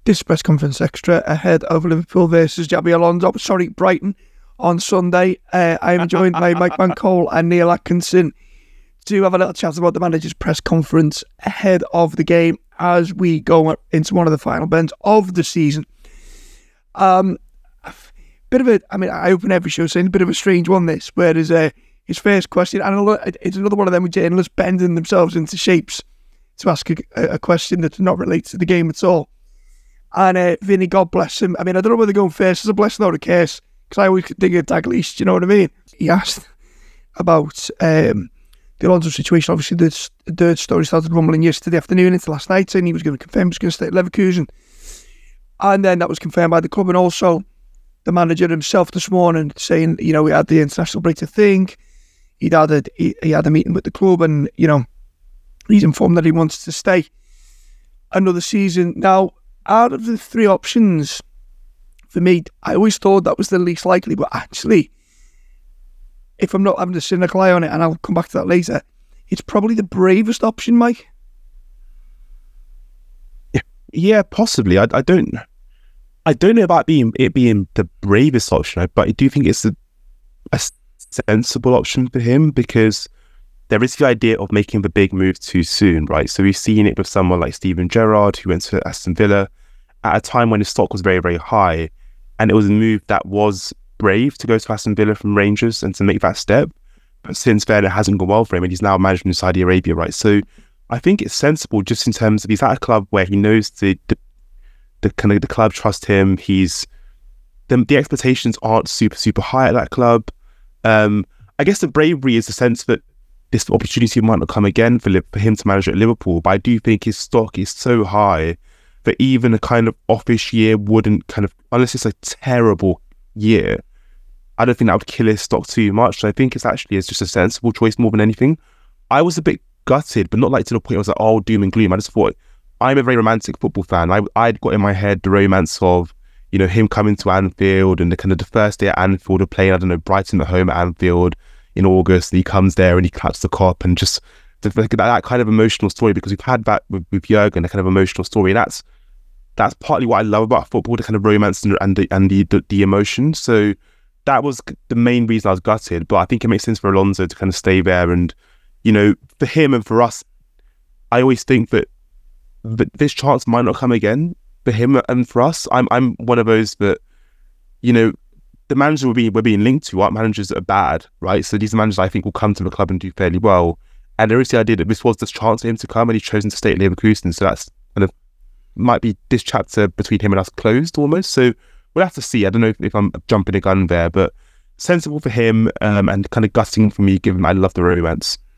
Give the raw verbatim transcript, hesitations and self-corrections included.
this press conference extra ahead of Liverpool versus Xabi Alonso, sorry, Brighton on Sunday. Uh, I am joined by Mike Mancole and Neil Atkinson to have a little chat about the manager's press conference ahead of the game as we go into one of the final bends of the season. Um, bit of a, I mean, I open every show saying a bit of a strange one, this, where there's a, his first question, and it's another one of them with journalists bending themselves into shapes to ask a, a question that's not related to the game at all. And uh, Vinny, God bless him. I mean, I don't know whether going first is a blessing or a curse, because I always think of Dalglish, do you know what I mean? He asked about um, the Alonso situation. Obviously, the, the third story started rumbling yesterday afternoon into last night, saying he was going to confirm he was going to stay at Leverkusen. And then that was confirmed by the club, and also the manager himself this morning saying, you know, we had the international break to think. He'd had a, he, he had a meeting with the club, and, you know, he's informed that he wants to stay another season. Now, out of the three options, for me, I always thought that was the least likely, but actually, if I'm not having a cynical eye on it, and I'll come back to that later, it's probably the bravest option, Mike. Yeah, possibly. I, I don't, I don't know about being it being the bravest option, but I do think it's a, a sensible option for him, because there is the idea of making the big move too soon, right? So we've seen it with someone like Steven Gerrard, who went to Aston Villa at a time when his stock was very, very high. And it was a move that was brave to go to Aston Villa from Rangers and to make that step. But since then, it hasn't gone well for him, and he's now managing in Saudi Arabia, right? So I think it's sensible, just in terms of he's at a club where he knows the the, the kind of the club trust him. He's the, the expectations aren't super, super high at that club. Um, I guess the bravery is the sense that this opportunity might not come again for, for him to manage at Liverpool, but I do think his stock is so high that even a kind of offish year wouldn't kind of, unless it's a terrible year, I don't think that would kill his stock too much. So I think it's actually it's just a sensible choice more than anything. I was a bit gutted, but not like to the point where I was like, oh, doom and gloom. I just thought, I'm a very romantic football fan. I, I'd got in my head the romance of, you know, him coming to Anfield and the kind of the first day at Anfield of playing, I don't know, Brighton at home at Anfield in August, and he comes there and he claps the cop, and just the, that, that kind of emotional story, because we've had that with, with Jurgen, a kind of emotional story, and that's that's partly what I love about football, the kind of romance and, and the and the, the the emotion. So that was the main reason I was gutted, but I think it makes sense for Alonso to kind of stay there. And, you know, for him and for us, I always think that, that this chance might not come again for him and for us. I'm I'm one of those that, you know, the managers we're being, we're being linked to aren't managers that are bad, right? So these are managers I think will come to the club and do fairly well. And there is the idea that this was the chance for him to come, and he's chosen to stay at Leverkusen. So that's kind of, might be this chapter between him and us closed almost. So we'll have to see. I don't know if, if I'm jumping the gun there, but sensible for him, um, and kind of gutting for me, given I love the romance.